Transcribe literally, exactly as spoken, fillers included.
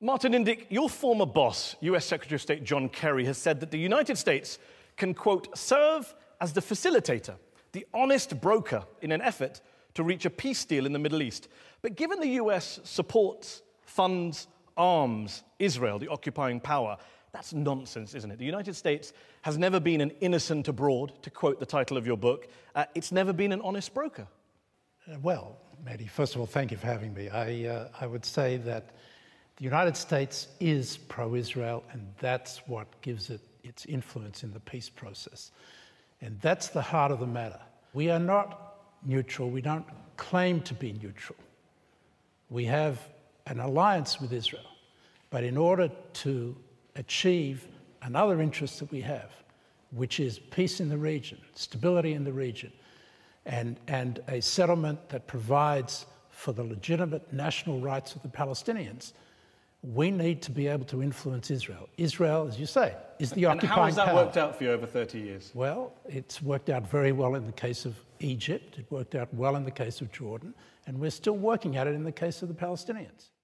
Martin Indyk, your former boss, U S Secretary of State John Kerry, has said that the United States can, quote, serve as the facilitator, the honest broker in an effort to reach a peace deal in the Middle East. But given the U S supports, funds, arms Israel, the occupying power, that's nonsense, isn't it? The United States has never been an innocent abroad, to quote the title of your book. Uh, it's never been an honest broker. Uh, well, Maddie, first of all, thank you for having me. I, uh, I would say that the United States is pro-Israel, and that's what gives it its influence in the peace process. And that's the heart of the matter. We are not neutral. We don't claim to be neutral. We have an alliance with Israel. But in order to achieve another interest that we have, which is peace in the region, stability in the region, and, and a settlement that provides for the legitimate national rights of the Palestinians, we need to be able to influence Israel. Israel, as you say, is the occupying power. And how has that worked out for you over thirty years? Well, it's worked out very well in the case of Egypt. It worked out well in the case of Jordan. And we're still working at it in the case of the Palestinians.